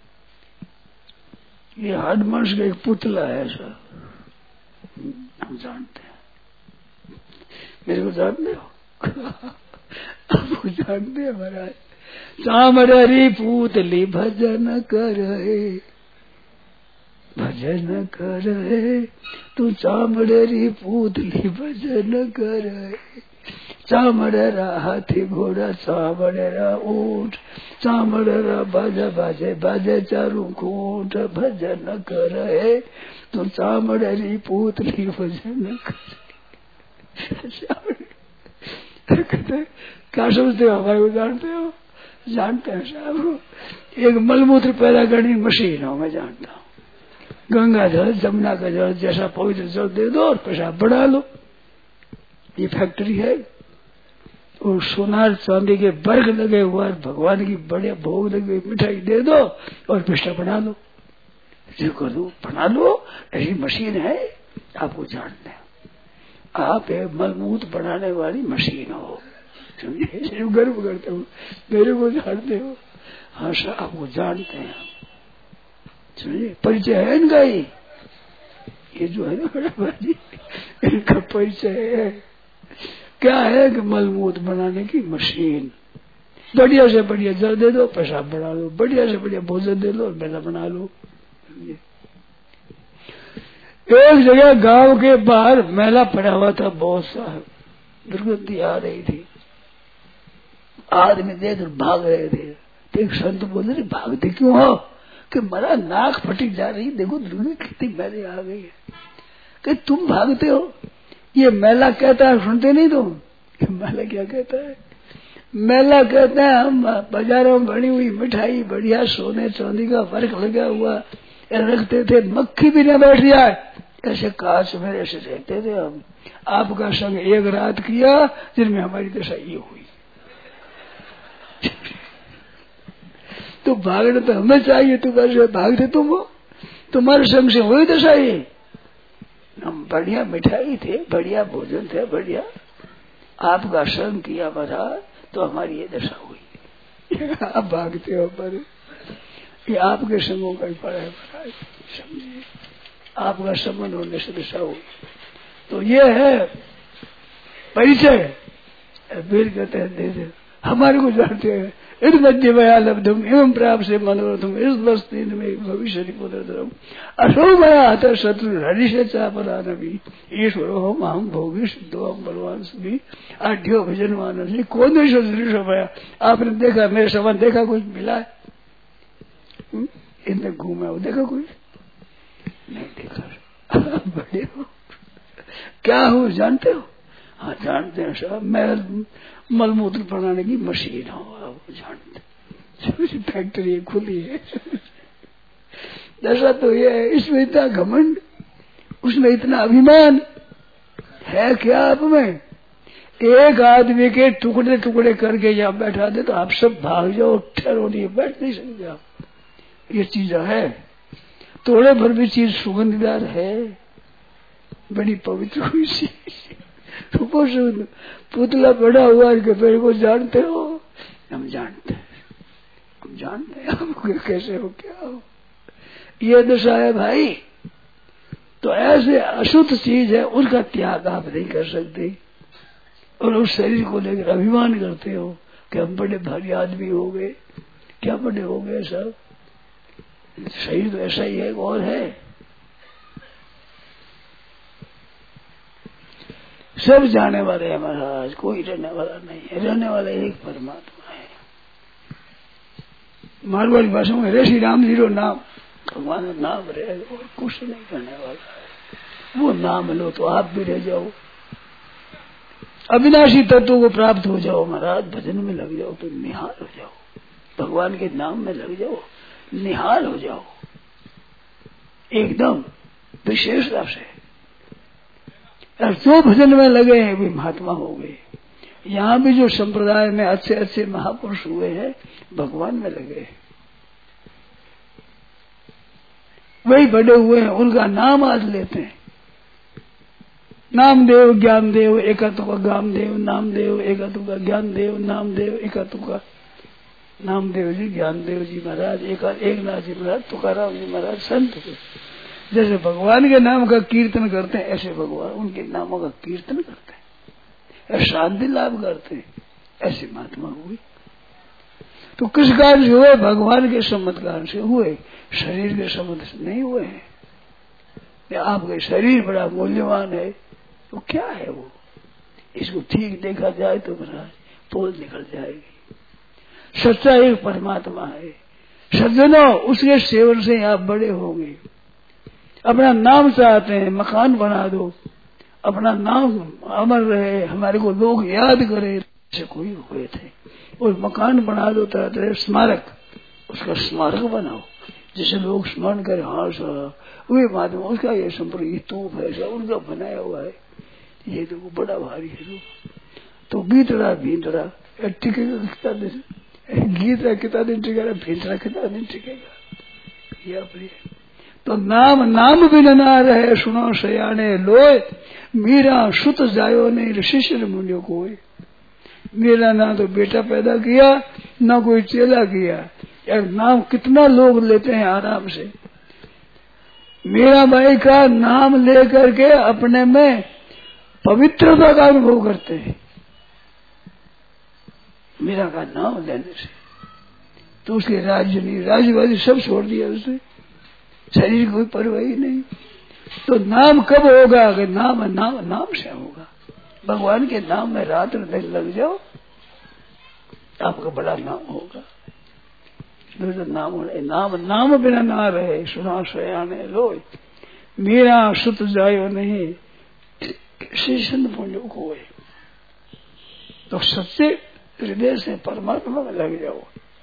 ये हार्ड मांस का एक पुतला है सर, हम जानते हैं। मेरे को जानते हो? आपको जानते हैं महाराज। चामड़ी पूतली भजन करे, भजन करे तू चामड़ी पूतली भजन करे। चामड़ेरा हाथी घोड़ा चामड़ेरा ऊंट चामड़ेरा बाजे बाजे बाजे चारू खूंट भजन करे तो चामड़ेरी पूतली भजन करे। क्या समझते हो हमारे को? जानते हो? जानते हैं साहब। एक मलमूत्र पैदा करनी मशीन हो, मैं जानता हूँ। गंगा जल जमुना का जल जैसा पवित्र जल दे दो और पेशाब बढ़ा लो, ये फैक्ट्री है। और सोनार चांदी के वर्ग लगे हुआ भगवान की बढ़िया भोग लगे मिठाई दे दो और पेशाब बना लो, जो कर दो बना लो, ऐसी मशीन है। आपको जानते हैं, आप एक मलमूत्र बनाने वाली मशीन हो, समझे? गर्व करते हो, मेरे को जानते हो। हाँ सर, आपको जानते हैं, समझे? परिचय है इनका ही, ये जो है ना बड़ा भाजी, इनका परिचय है। क्या है कि मलमूत्र बनाने की मशीन। बढ़िया से बढ़िया जल दे दो, पेशाब बना लो, बढ़िया से बढ़िया भोजन दे दो और मैदा बना लो। एक जगह गांव के बाहर मेला पड़ा हुआ था, बहुत सा दुर्गंधी आ रही थी, आदमी देख भाग रहे थे। तो एक संत बोले, रहे भागते क्यों हो? कि मेरा नाक फटी जा रही, देखो दुर्गंधी कितनी मेले आ गई है। कि तुम भागते हो, ये मेला कहता है, सुनते नहीं तुम? मेला क्या कहता है? मेला कहता है हम बाजारों में बनी हुई मिठाई बढ़िया सोने चांदी का वर्क लगा हुआ रखते थे, मक्खी भी न बैठ जाए, ऐसे कांच में ऐसे रहते थे हम। आपका संग एक रात किया जिनमें हमारी दशा ये हुई। तो भागना तो हमें चाहिए, तुम्हारे भागते तुम हो, तुम्हारे संग से वही दशा ये। हम बढ़िया मिठाई थे, बढ़िया भोजन थे, बढ़िया आपका संग किया महाराज, तो हमारी ये दशा हुई। आप भागते हो पर ये आपके संगों का ही पड़ा है महाराज, समझिए? आपका संबंध होने से दशा हुई। तो ये है परिचय। फिर कहते हैं दे दे, हमारे को जानते हैं। इस मध्य मया लब्धुम एवं प्राप्त से मनोरथम इस वस्ती में भविष्य पुनर्धरम अशो मया हत शत्रु हरि से चापरा नबी ईश्वर हम हम भोगी सिद्धो हम बलवान सभी आढ़्यो भजन मानसी कौन दृश्य भया। आपने देखा मेरे समान देखा कुछ मिला है? इनमें घूमा हो देखा कुछ नहीं देखा। बड़े हो क्या हो जानते हो? हाँ जानते हैं साहब, मैं मलमूत्र बनाने की मशीन हो, आप जानते। फैक्ट्री खुली है। दशा तो ये है, इसमें इतना घमंड, उसमें इतना अभिमान है क्या आप में? एक आदमी के टुकड़े टुकड़े करके यहाँ बैठा दे तो आप सब भाग जाओ, ठहरो नहीं, बैठ नहीं सकते आप। ये चीज है, थोड़े भर भी चीज सुगंधदार है, बड़ी पवित्र हुई सी पुतला बड़ा हुआ है कि मेरे को जानते हो? हम जानते हैं, हम जानते हैं आपको कैसे हो क्या हो। ये दशा है भाई। तो ऐसे अशुद्ध चीज है, उसका त्याग आप नहीं कर सकते और उस शरीर को लेकर अभिमान करते हो कि हम बड़े भारी आदमी हो गए। क्या बड़े हो गए सब? शरीर तो ऐसा ही है और है। सब जाने वाले हैं महाराज, कोई रहने वाला नहीं है, रहने वाला एक परमात्मा है। मारवाड़ी भाषा में रे श्री राम जीरो नाम, भगवान नाम रहे और कुछ नहीं करने वाला है। वो नाम लो तो आप भी रह जाओ, अविनाशी तत्व को प्राप्त हो जाओ महाराज। भजन में लग जाओ तो निहाल हो जाओ, भगवान के नाम में लग जाओ, निहाल हो जाओ एकदम विशेषता से। और जो भजन में लगे हैं वे महात्मा हो गए। यहाँ भी जो संप्रदाय में अच्छे अच्छे महापुरुष हुए हैं भगवान में लगे हैं, वही बड़े हुए हैं, उनका नाम आज लेते हैं। नामदेव ज्ञानदेव एकत्व का ज्ञानदेव, नामदेव एकत्व का ज्ञानदेव, नामदेव एकत्व का नामदेव जी, ज्ञानदेव जी महाराज, एक एक नाथ जी महाराज, तुकाराम जी महाराज, संत। जैसे भगवान के नाम का कीर्तन करते हैं ऐसे भगवान उनके नामों का कीर्तन करते हैं, शांति लाभ करते हैं, ऐसे महात्मा हुए। तो किस कारण से हुए? भगवान के चमत्कार से हुए, शरीर के संबंध से नहीं हुए हैं। आपके शरीर बड़ा मूल्यवान है तो क्या है वो? इसको ठीक देखा जाए तो महाराज पोल निकल जाएगी। सच्चा एक परमात्मा है। सज्जनों, उसके सेवन से आप बड़े होंगे। अपना नाम चाहते हैं, मकान बना दो, अपना नाम अमर रहे, हमारे को लोग याद करें, से कोई हुए थे। और मकान बना दो तरह तरह स्मारक, उसका स्मारक बनाओ जिसे लोग स्मरण करें, हाँ साहब वे माध्यम उसका ये संप्रदाय तूप है, ऐसा उनका बनाया हुआ है, ये तो बड़ा भारी है। तो गीतड़ा भीतड़ा टिकेगा कितना दिन, गीतड़ा कितना दिन टिकेगा, भीतड़ा कितना दिन टिकेगा, यह प्रिय। तो नाम नाम बिन ना रहे, सुनो सयाने लोय, मीरा सुत जायो नहीं शिष्य मुनियो कोई। मेरा ना तो बेटा पैदा किया, ना कोई चेला किया, यार नाम कितना लोग लेते हैं आराम से। मेरा भाई का नाम लेकर के अपने में पवित्रता का अनुभव करते हैं, मेरा का नाम लेने से। तो उसके राज्य नहीं, राज्यवादी सब छोड़ दिया उसने, शरीर कोई परवाह ही नहीं। तो नाम कब होगा? कि नाम नाम नाम से होगा। भगवान के नाम में रात दिन लग जाओ, आपका बड़ा नाम होगा। नाम नाम नाम बिना ना रहे, सुना सयाने लोय, मेरा सुत जायो नहीं शीशन पुण्य को। तो सच्चे हृदय से परमात्मा में लग जाओ।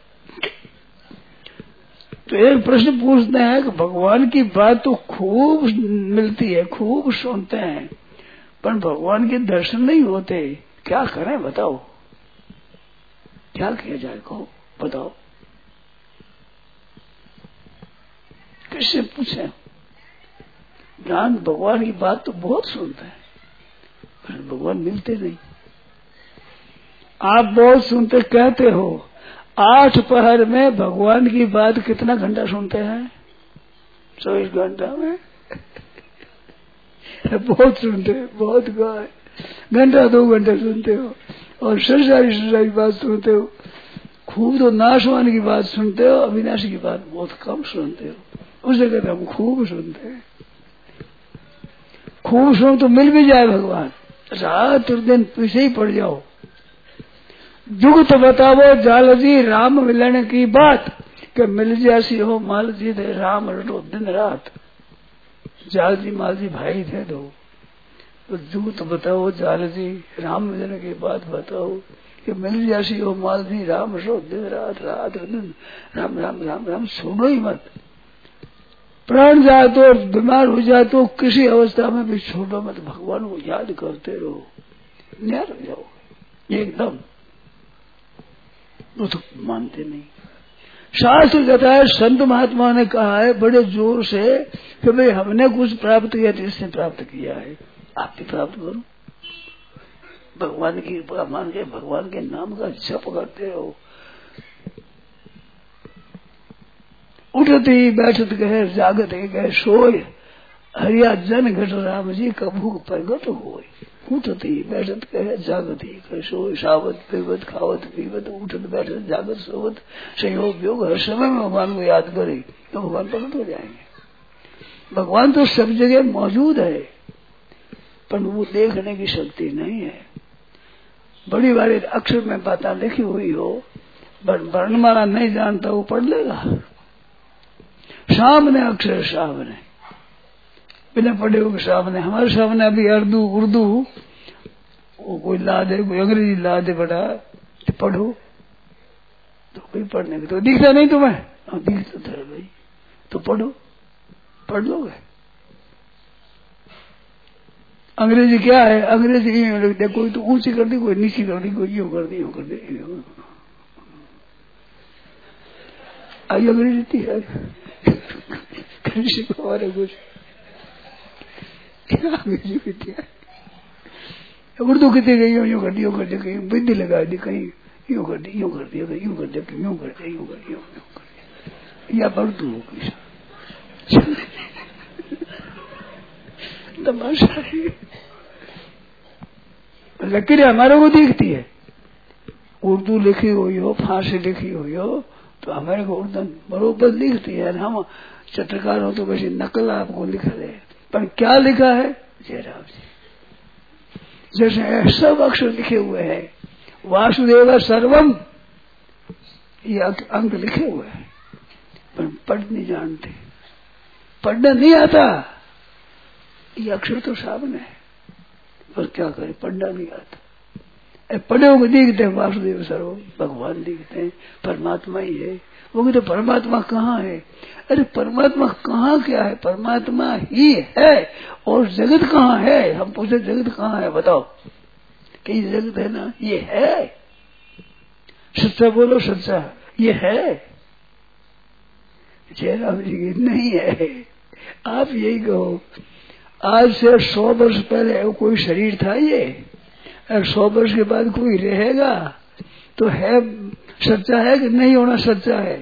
तो एक प्रश्न पूछते हैं कि भगवान की बात तो खूब मिलती है, खूब सुनते हैं, पर भगवान के दर्शन नहीं होते, क्या करें बताओ, क्या किया जाए, कहो बताओ, किससे पूछे? ज्ञान भगवान की बात तो बहुत सुनते हैं, पर भगवान मिलते नहीं। आप बहुत सुनते कहते हो, आठ पहर में भगवान की बात कितना घंटा सुनते हैं? चौबीस घंटा में बहुत सुनते हो, बहुत घंटा दो घंटा सुनते हो, और संसारी संसारी बात सुनते हो। खूब तो नाशवान की बात सुनते हो, अविनाशी की बात बहुत कम सुनते हो। उस जगह हम खूब सुनते हैं। खूब सुनो तो मिल भी जाए भगवान, रात और दिन पीछे ही पड़ जाओ। जुग तो बतावो जाल जी राम मिलने की बात, कि मिल जैसी हो माल जी थे राम रटो दिन रात। जाल जी माल जी भाई थे दो, तो जुग तो बताओ जाल जी राम मिलने की बात बताओ, कि मिल जैसी हो माल जी राम रटो दिन रात, रात दिन राम राम राम राम। सुनो ही मत, प्राण जाए तो बीमार हो जाए तो किसी अवस्था में भी छोड़ो मत, भगवान को याद करते रहो, न्यार हो जाओ एकदम। वो तो मानते नहीं। शास्त्र कहता है, संत महात्मा ने कहा है बड़े जोर से कि भाई हमने कुछ प्राप्त किया तो इसने प्राप्त किया है, आप भी प्राप्त करो। भगवान की कृपा मान के भगवान के नाम का जप करते रहो। उठती बैठत कहे जागत कहे सोय, हरिया जन घट राम जी कभू प्रगट होय। उठती बैठत कहे जागत ही कहे सोय, सावत पीवत खावत पीवत उठत बैठत जागत सोवत संयोग योग, हर समय में भगवान को याद करे तो भगवान प्रकट हो जाएंगे। भगवान तो सब जगह मौजूद है, पर वो देखने की शक्ति नहीं है। बड़ी बड़ी अक्षर में बातें लिखी हुई हो, वर्णमाला नहीं जानता वो पढ़ लेगा। सामने अक्षर सामने, बिना पढ़े हुए सामने। हमारे सामने अभी उर्दू उर्दू वो कोई ला दे, कोई अंग्रेजी ला दे, बड़ा तो पढ़ो तो कोई पढ़ने की तो दिखता नहीं तुम्हें, दिखता था भाई तो पढ़ो, पढ़ लोगे। अंग्रेजी क्या है? अंग्रेजी देखो, कोई तो ऊंची कर दी, कोई नीची कर दी, कोई यूं कर दी, यूं कर दी। आई अंग्रेजी थी है हमारे कुछ अंग्रेजी की थी, उर्दू कितनी गई, यूं कर दी, यूं कर दी, कहीं बिंदी लगा दी, कहीं यूं कर दी, यूं कर दिया, कहीं यूं कर दिया, कहीं यूं कर दिया, यूं कर दिया, यूं कर दिया, या उर्दू हो गई। तमाशा है। लकीरें हमारे को दिखती है, उर्दू लिखी हुई हो, फांसी लिखी हुई हो तो हमारे को उर्दू बरोबर दिखती है। हम चित्रकार हो तो वैसे नकल आपको लिखा दे, पर क्या लिखा है? जयराम जी। जैसे सब अक्षर लिखे हुए हैं, वासुदेव सर्वम, ये अंक लिखे हुए हैं, पर पढ़ नहीं जानते, पढ़ना नहीं आता। ये अक्षर तो सामने है, पर क्या करें, पढ़ना नहीं आता। पढ़े हुए दिखते हैं वासुदेव सर्वम, भगवान दिखते हैं, परमात्मा ही है। वो कहते परमात्मा कहाँ है? अरे परमात्मा कहाँ क्या है, परमात्मा ही है। और जगत कहाँ है? हम पूछे जगत कहाँ है, बताओ। कि ये जगत है ना, ये है। सच्चा बोलो, सच्चा ये है। जयराम जी की नहीं है। आप यही कहो, आज से सौ वर्ष पहले कोई शरीर था ये, और सौ वर्ष के बाद कोई रहेगा तो है सच्चा है कि नहीं होना सच्चा है?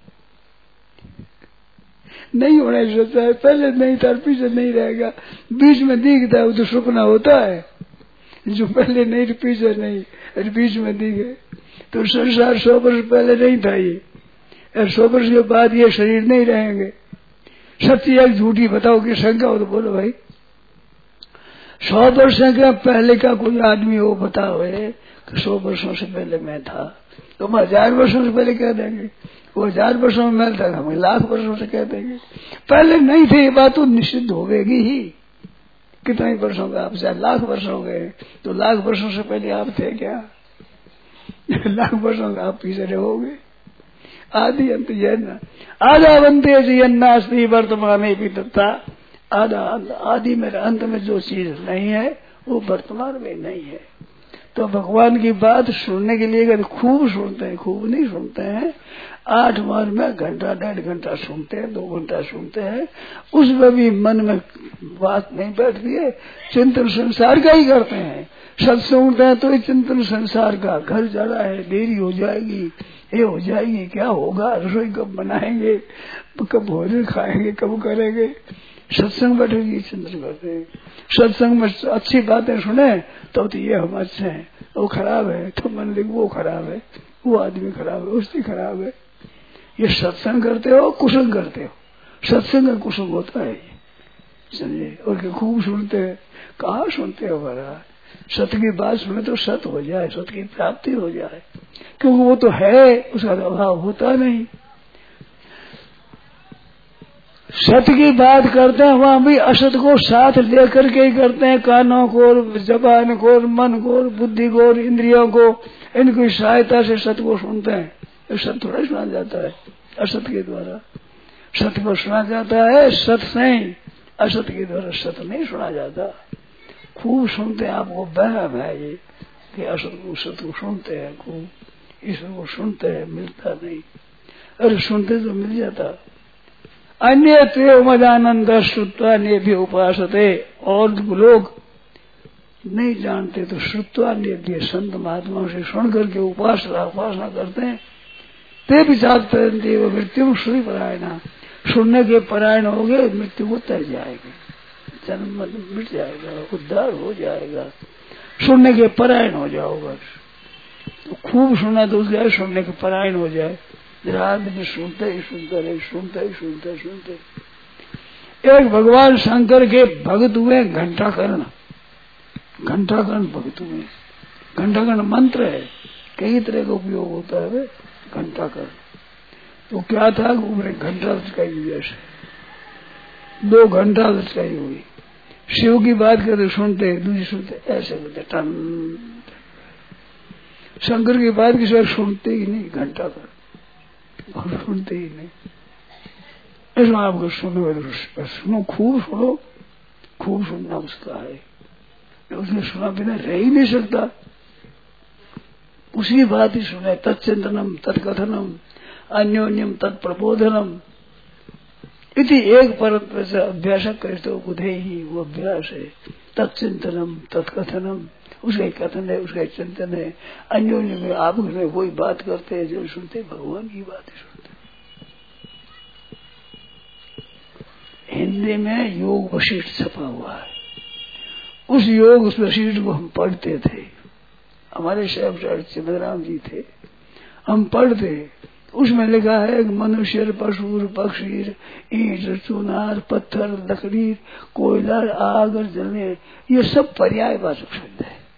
नहीं होना सच्चा है। पहले नहीं था, पीछे नहीं रहेगा, बीच में दिखता है वो तो सुपना होता है। जो पहले नहीं तो पीछे नहीं, और बीच में दिखे तो संसार सौ वर्ष पहले नहीं था ये, और सौ वर्ष के बाद ये शरीर नहीं रहेंगे। सच्ची एक झूठी बताओ कि शंका हो तो बोलो भाई। सौ वर्ष का पहले का कोई आदमी हो बताओ है कि सौ वर्षों से पहले मैं था, तो हम हजार वर्षों से पहले कह देंगे। वो हजार वर्षों में मैं था, हम लाख वर्षों से कह देंगे। पहले नहीं थे, ये बात तो निश्चित होगी ही। कितने वर्षों का आप, चाहे लाख वर्ष हो गए, तो लाख वर्षों से पहले आप थे क्या? लाख वर्षों का आप पीछे रहोगे। आदि अंत यह न आधा बनते जीवनास्ती वर्तमान भी तथा आधा आदि में अंत में जो चीज नहीं है वो वर्तमान में नहीं है। तो भगवान की बात सुनने के लिए अगर खूब सुनते हैं, खूब नहीं सुनते हैं, आठ बार में घंटा डेढ़ घंटा सुनते हैं, दो घंटा सुनते हैं, उसमें भी मन में बात नहीं बैठती है, चिंतन संसार का ही करते हैं। सत्संग सुनते हैं तो ये चिंतन संसार का, घर जा रहा है, देरी हो जाएगी, ये हो जाएगी, क्या होगा, रसोई कब बनाएंगे, कब भोजन खाएंगे, कब करेंगे। सत्संग बैठेगी, चिंतन करते हैं। सत्संग में अच्छी बातें सुने तो, तो ये हम अच्छे हैं, वो खराब है तो मन लिख वो खराब है, वो आदमी खराब है, उसकी खराब है। ये सत्संग करते हो, कुसंग करते हो। सत्संग का कुसंग होता है ये, समझे। और खूब सुनते हैं, कहाँ सुनते हो महाराज? सत्य की बात सुने तो सत्य हो जाए, सत्य की प्राप्ति हो जाए, क्योंकि वो तो है, उसका अभाव होता नहीं। सत्य की बात करते हैं वहां भी असत को साथ लेकर के ही करते हैं। कानों को, जबान को, मन को, बुद्धि को, इंद्रियों को, इनकी सहायता से सत्य को सुनते हैं। सत्य थोड़ा सुना जाता है असत के द्वारा, सत्य को सुना जाता है सत्य से, असत के द्वारा सत्य नहीं सुना जाता। खूब सुनते हैं, आपको बहम है ये कि असत को सत्य को सुनते हैं, खूब ईश्वर को सुनते हैं, मिलता नहीं। अरे सुनते तो मिल जाता। अन्य ते मदानंद श्रुत्वा ने भी उपासते, और लोग नहीं जानते तो श्रुत्वा ने भी संत महात्माओं से सुन करके उपासना उपासना करते हैं। ते भी जागते देव मृत्यु श्री परायणा, सुनने के परायण हो गए, मृत्यु को तर जाएगी, जन्म मिट जाएगा, उद्धार हो जाएगा, सुनने के परायण हो जाओ। बस तो खूब सुना तो उसके सुनने के परायण हो जाए। रात में सुनते ही सुनते रहे, सुनते ही सुनते सुनते। एक भगवान शंकर के भक्त हुए घंटाकर्ण, घंटाकर्ण भक्त हुए। घंटाकर्ण मंत्र है, कई तरह का उपयोग होता है घंटाकर्ण। तो क्या था, उन्होंने घंटा लटकाई हुई, ऐसे दो घंटा लटकाई हुई। शिव की बात करते सुनते, दूसरी सुनते, ऐसे बोलते टन। शंकर की बात किसी बार सुनते ही नहीं, घंटाकर्ण और सुनते ही नहीं। ऐसा आपको सुनो, सुनो, खूब सुनो, खूब सुनना उसका है। उसने सुना बिना रह ही नहीं सकता, उसी बात ही सुने। तत्चिंतनम तत्कथनम अन्योन्यम तत्प्रबोधनम इति एक परत से अभ्यास करे तो बुधे ही, वो अभ्यास है। तत्चिंतनम तत्कथनम, उसका कथन है, उसका चिंतन है। अन्योन्य में आप में वही बात करते हैं जो सुनते, भगवान की बात ही सुनते। हिंदी में योग वशिष्ठ छपा हुआ है, उस योग उस वशिष्ठ को हम पढ़ते थे। हमारे साहब चिदराम जी थे, हम पढ़ते। उसमें लिखा है कि मनुष्य, पशु, पक्षी, ईंट, चुनार, पत्थर, लकड़ी, कोयला, आग, जलने, ये सब पर्यायवाचक शब्द है।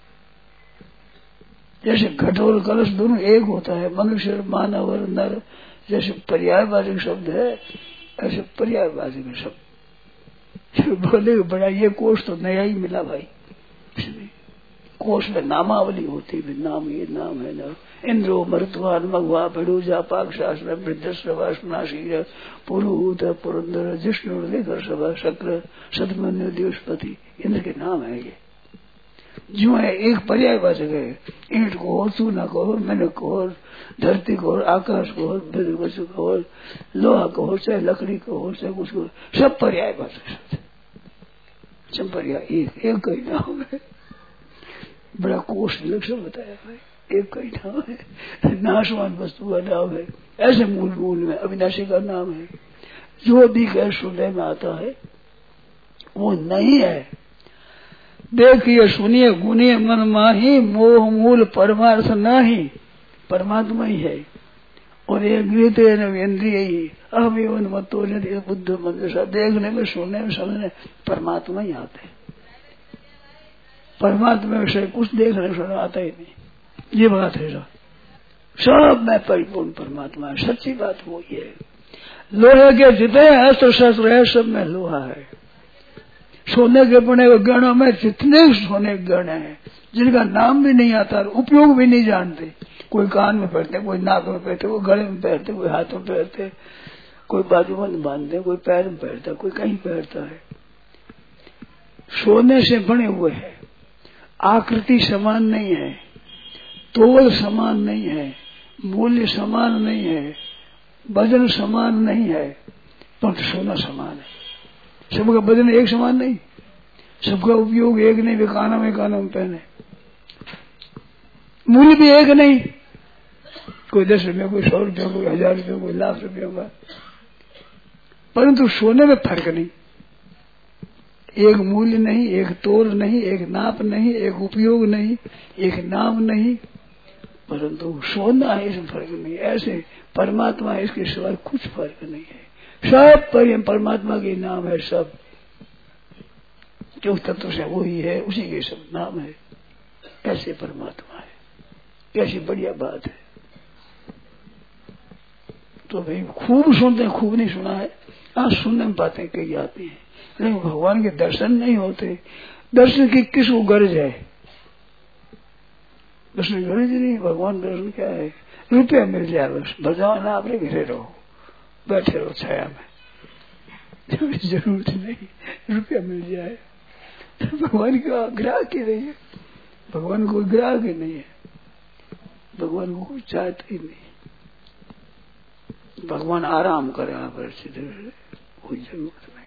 जैसे घट और कलश दोनों एक होता है, मनुष्य मानव और नर जैसे पर्यायवाचक शब्द है, ऐसे पर्यायवाचक शब्द बोले बड़ा। ये कोष तो नया ही मिला भाई, कोष में नामावली होती है, नाम ये नाम है ना, इंद्रो मरुत्वान मघवा पेड़ूजा पाक शास्त्र वृद्धस्वाशीर पुरुहूत पुरंदर जिष्णु लेकर सभा शक्र सदमन्यु दिवसपति, इंद्र के नाम है ये। जो है एक पर्यायवाचक है, ईंट को हो, चूना को हो, मेहनत को हो, धरती को हो, आकाश को हो, वस्तु को हो, लोहा को हो, चाहे लकड़ी को हो, चाहे कुछ को, सब पर्यायवाचक शब्द, सब पर्याय एक एक का ही नाम है। बड़ा कोष लक्षण बताया भाई, एक का ही नाम है, नाशवान वस्तु का नाम है, ऐसे मूल मूल में अविनाशी का नाम है। जो भी कह सुनने में आता है वो नहीं है। देखिए सुनिए गुनिए मन माही, मोह मूल परमार्थ नाही, परमात्मा ही है। और ये गीत इंद्रिय ही अभिवन मतो बुद्ध मंदिर, देखने में सुनने में समझने परमात्मा ही आते हैं। परमात्मा विषय कुछ देखने सुनने आता ही नहीं, ये बात है। सब में परिपूर्ण परमात्मा है, सच्ची बात वो ही है। लोहे के जितने अस्त्र शस्त्र है सब में लोहा है। सोने के बने हुए गणों में जितने सोने के गण हैं जिनका नाम भी नहीं आता, उपयोग भी नहीं जानते, कोई कान में पहनते, कोई नाक में पहनते, कोई गले में पहनते, कोई हाथों में पहनते, कोई बाजूबंद बांधते, कोई पैर में पहनता, कोई कहीं पहनता है। सोने से बने हुए हैं, आकृति समान नहीं है, तोल समान नहीं है, मूल्य समान नहीं है, वजन समान नहीं है, परंतु सोना समान है। सबका वजन एक समान नहीं, सबका उपयोग एक नहीं, वे कानों में कानों में पहने, मूल्य भी एक नहीं, कोई दस रुपये, कोई सौ रुपये, कोई हजार रुपये, कोई लाख रुपये का, परंतु सोने में फर्क नहीं, एक मूल्य नहीं, एक तोल नहीं, एक नाप नहीं, एक उपयोग नहीं, एक नाम नहीं, परंतु सोना है, इसमें फर्क नहीं। ऐसे परमात्मा है, इसके सिवाय कुछ फर्क नहीं है। सब पर परमात्मा के नाम है, सब जो तत्व से वही है, उसी के सब नाम है। ऐसे परमात्मा है, कैसी बढ़िया बात है। तो भाई खूब सुनते हैं, खूब नहीं सुना है, आज सुनने में बातें कही जाती हैं, लेकिन भगवान के दर्शन नहीं होते। दर्शन की किसको गरज है? दर्शन गरज नहीं, भगवान दर्शन क्या है? रुपया मिल जाए बस, भगवान आपने घिरे रहो, बैठे रहो छाया में, जरूरत नहीं, रुपया मिल जाए। भगवान का ग्राहक ही नहीं है, भगवान कोई ग्राहक ही नहीं है, भगवान को कोई चाहता ही नहीं। भगवान आराम करे, आप कोई जरूरत नहीं।